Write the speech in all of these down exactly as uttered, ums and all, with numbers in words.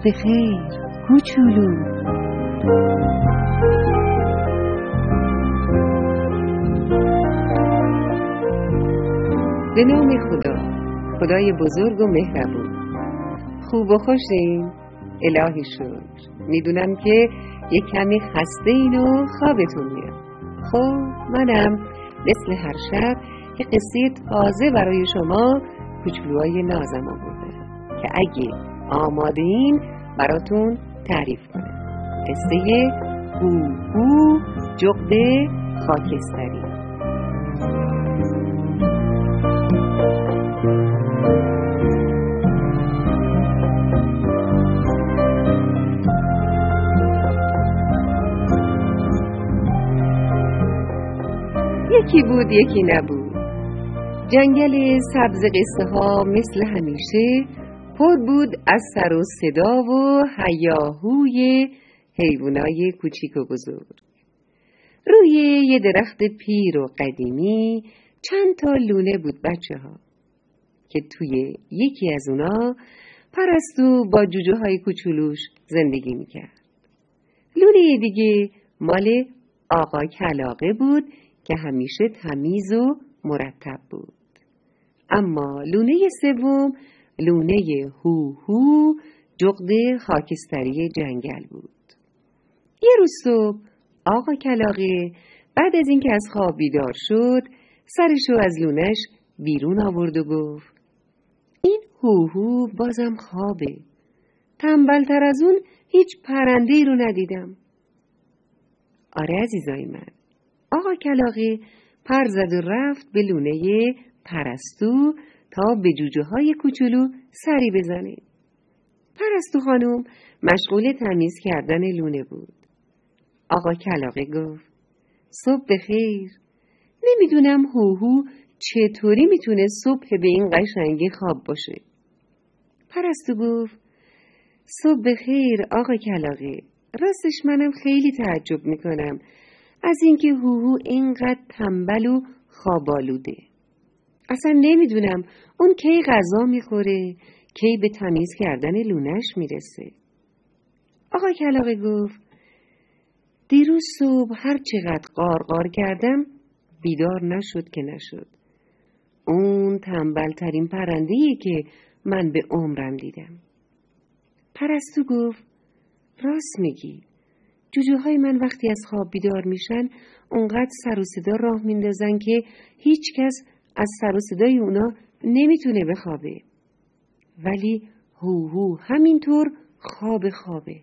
بخیر کوچولو. به نام خدا، خدای بزرگ و مهربون. خوب و خوشین؟ الهی شکر. میدونم که یک کمی خسته این و خوابتون میاد. خب منم مثل هر شب یه قصه تازه برای شما کوچولوهای نازم آوردم که اگه آماده این براتون تعریف کنم. قصه هوهو جغد خاکستری. یکی بود یکی نبود. جنگل سبز قصه ها مثل همیشه پر بود از سر و صدا و هیاهوی حیوانای کوچیک و بزرگ. روی یه درخت پیر و قدیمی چند تا لونه بود بچه ها که توی یکی از اونا پرستو با جوجه های کوچولوش زندگی میکرد. لونه دیگه مال آقا کلاغه بود که همیشه تمیز و مرتب بود. اما لونه سوم لونه هوهو جغد خاکستری جنگل بود. یه روز صبح آقا کلاغه بعد از اینکه از خواب بیدار شد سرشو از لونش بیرون آورد و گفت این هوهو بازم خوابه. تنبلتر از اون هیچ پرنده‌ای رو ندیدم. آره عزیزای من، آقا کلاغه پر زد و رفت به لونه پرستو تا به جوجه های کوچولو سری بزنه. پرستو خانم مشغول تمیز کردن لونه بود. آقا کلاغه گفت صبح بخیر. نمیدونم هوهو چطوری میتونه صبح به این قشنگی خواب باشه. پرستو گفت صبح بخیر آقا کلاغه. راستش منم خیلی تعجب میکنم از اینکه هوهو اینقدر تنبل و خوابالوده. اصلا نمیدونم اون کی غذا میخوره، کی به تمیز کردن لونش میرسه. آقا کلاغه گفت دیروز صبح هر چقدر قارقار کردم بیدار نشد که نشد. اون تنبل ترین پرنده‌ایه که من به عمرم دیدم. پرستو گفت راست میگی. جوجه های من وقتی از خواب بیدار میشن اونقدر سر و صدا راه میندازن که هیچ کس از سر و صدای اونا نمیتونه بخوابه. ولی هوهو همینطور خواب خوابه.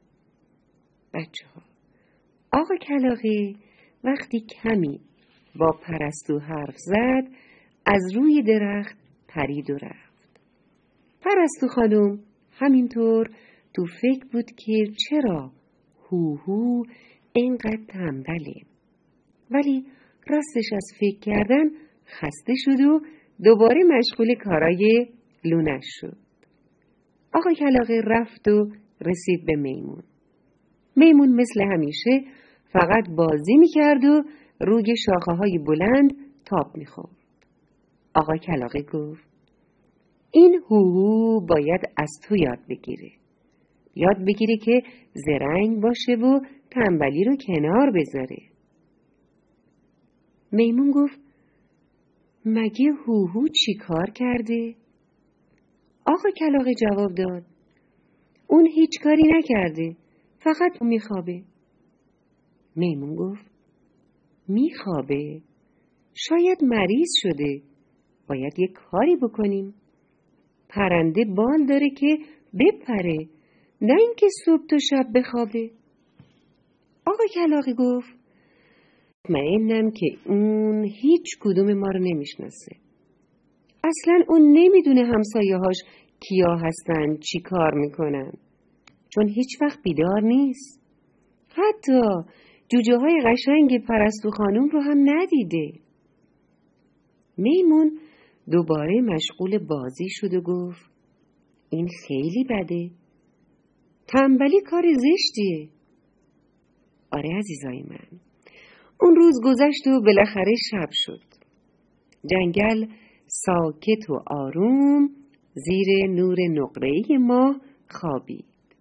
بچه ها، آقا کلاغه وقتی کمی با پرستو حرف زد از روی درخت پرید و رفت. پرستو خانم همینطور تو فکر بود که چرا هوهو اینقدر تنبله. ولی راستش از فکر کردن خسته شد و دوباره مشغول کارای لونش شد. آقا کلاغه رفت و رسید به میمون. میمون مثل همیشه فقط بازی میکرد و روی شاخه های بلند تاب میخورد. آقا کلاغه گفت این هوهو باید از تو یاد بگیره. یاد بگیره که زرنگ باشه و تنبلی رو کنار بذاره. میمون گفت مگه هوهو چی کار کرده؟ آقا کلاغه جواب داد اون هیچ کاری نکرده، فقط میخوابه. میمون گفت میخوابه؟ شاید مریض شده، باید یک کاری بکنیم. پرنده بال داره که بپره، نه اینکه صبح تا شب بخوابه. آقا کلاغه گفت مطمئنم که اون هیچ کدوم ما رو نمیشناسه. اصلا اون نمیدونه همسایه‌هاش کیا هستن، چی کار میکنن، چون هیچ وقت بیدار نیست. حتی جوجه های قشنگ پرستو خانم رو هم ندیده. میمون دوباره مشغول بازی شد و گفت این خیلی بده. تنبلی کار زشتیه. آره عزیزای من، اون روز گذشت و بالاخره شب شد. جنگل ساکت و آروم زیر نور نقره‌ای ماه خوابید.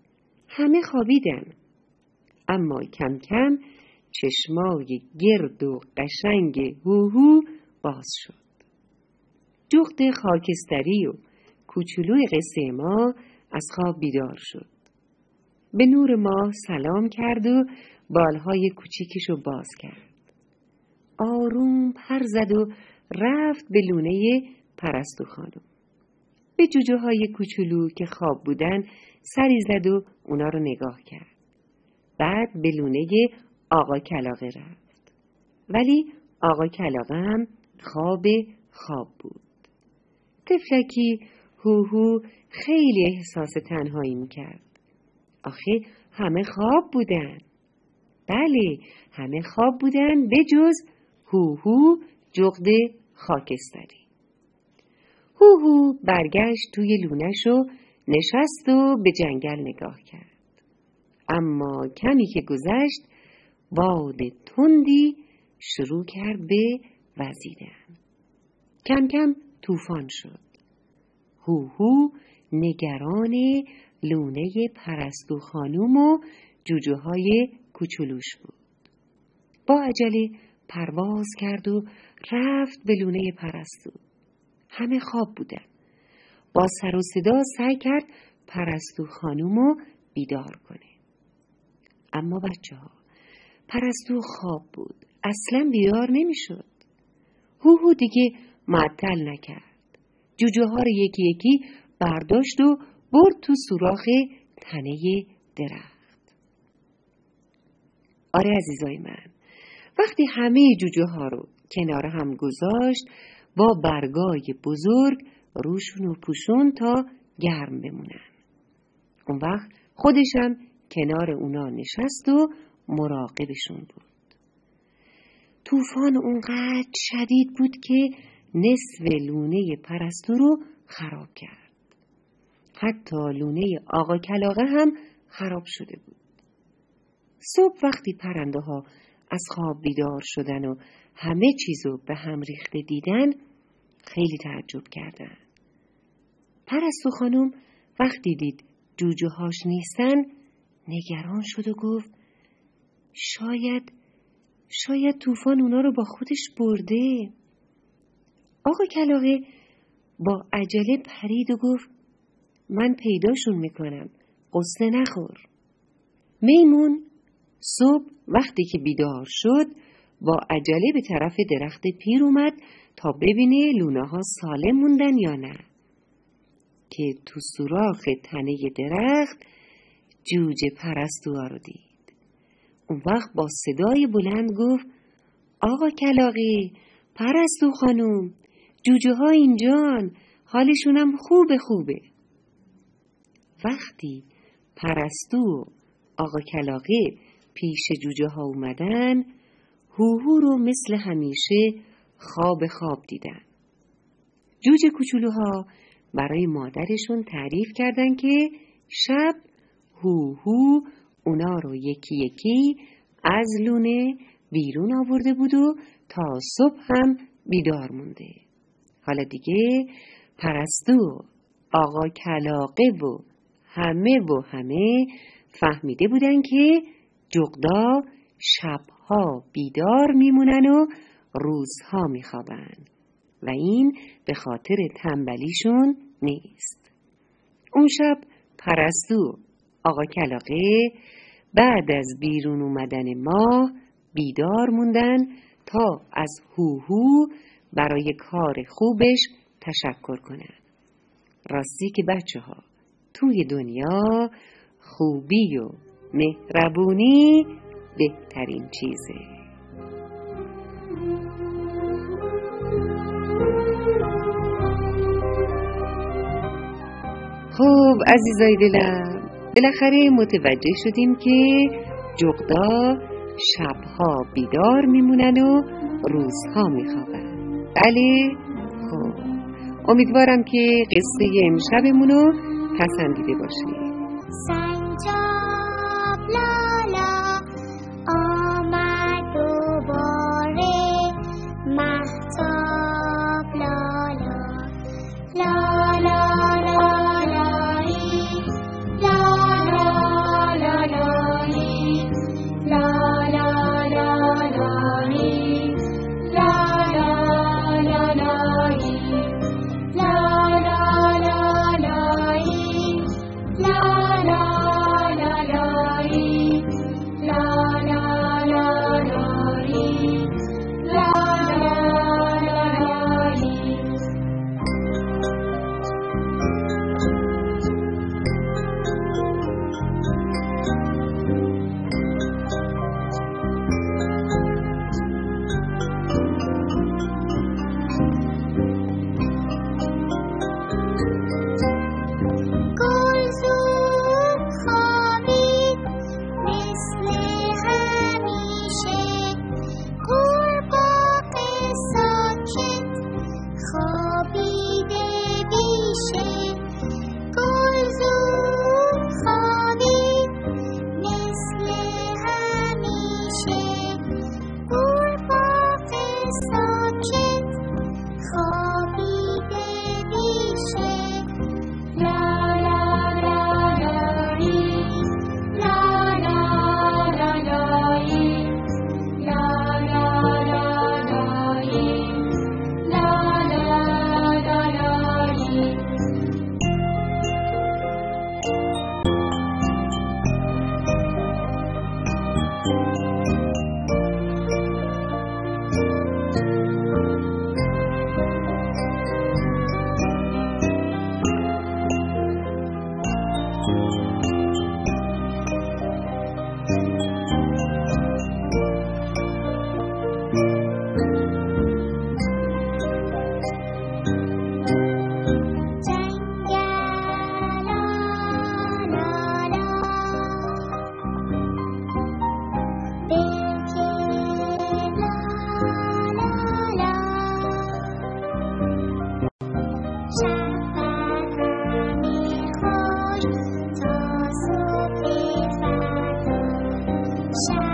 همه خوابیدن، اما کم کم چشمای گرد و قشنگ هوهو باز شد. جغد خاکستری و کوچولوی قصه ما از خواب بیدار شد. به نور ماه سلام کرد و بالهای کوچیکشو باز کرد. آروم پر زد و رفت به لونه پرستو خانم. به جوجه های کوچولو که خواب بودن سری زد و اونا رو نگاه کرد. بعد به لونه آقا کلاغه رفت. ولی آقا کلاغه هم خواب خواب بود. طفلکی هوهو خیلی احساس تنهایی میکرد. آخه همه خواب بودن. بله، همه خواب بودن به جز هوهو جغد خاکستری. هوهو برگشت توی لونش و نشست و به جنگل نگاه کرد. اما کمی که گذشت باد تندی شروع کرد به وزیدن. کم کم طوفان شد. هوهو نگران لونه پرستو خانوم و جوجه های کوچولوش بود. با عجله پرواز کرد و رفت به لونه پرستو. همه خواب بودن. با سر و صدا سعی کرد پرستو خانومو بیدار کنه. اما بچه ها، پرستو خواب بود. اصلا بیدار نمی شد. هوهو دیگه معطل نکرد. جوجه ها رو یکی یکی برداشت و برد تو سوراخ تنه درخت. آره عزیزای من، وقتی همه جوجه ها رو کنار هم گذاشت با برگای بزرگ روشون و پوشون تا گرم بمونن. اون وقت خودشم کنار اونا نشست و مراقبشون بود. طوفان اونقدر شدید بود که نصف لونه پرستو رو خراب کرد. حتی لونه آقا کلاغه هم خراب شده بود. صبح وقتی پرنده ها از خواب بیدار شدن و همه چیزو به هم ریخته دیدن خیلی تعجب کردن. پرستو خانم وقتی دید جوجه هاش نیستن نگران شد و گفت شاید شاید طوفان اونا رو با خودش برده. آقا کلاغه با عجله پرید و گفت من پیداشون میکنم، قصه نخور. میمون صبح وقتی که بیدار شد با عجله به طرف درخت پیر اومد تا ببینه لونه ها سالم موندن یا نه. که تو سوراخ تنه درخت جوجه پرستو ها رو دید. اون وقت با صدای بلند گفت آقا کلاغی، پرستو خانوم، جوجه ها اینجان، حالشونم خوبه خوبه. وقتی پرستو آقا کلاغی پیش جوجه ها اومدن، هوهو رو مثل همیشه خواب خواب دیدن. جوجه کوچولوها برای مادرشون تعریف کردن که شب هوهو اونا رو یکی یکی از لونه بیرون آورده بود و تا صبح هم بیدار مونده. حالا دیگه پرستو، آقا کلاغه و همه و همه فهمیده بودن که جغدا شبها بیدار میمونن و روزها میخوابن و این به خاطر تنبلیشون نیست. اون شب پرستو، آقا کلاغه بعد از بیرون اومدن ماه بیدار موندن تا از هوهو برای کار خوبش تشکر کنن. راستی که بچه ها، توی دنیا خوبی و مهربونی بهترین چیزه. خب عزیزای دلم، بالاخره متوجه شدیم که جغدا شبها بیدار میمونن و روزها میخوابن. بله؟ خب امیدوارم که قصه امشبمونو پسندیده باشید. سنجاب لالا آمد دوباره، مهتاب لالا لالا لالایی لالا مثل همیشه قورباغه ساکت خوابیده بیشه گلزور خوابید مثل همیشه قورباغه ساکت خوابیده بیشه لا لا لا لایی لا لا لا لایی لا لا لا لایی لا لا لا لایی شب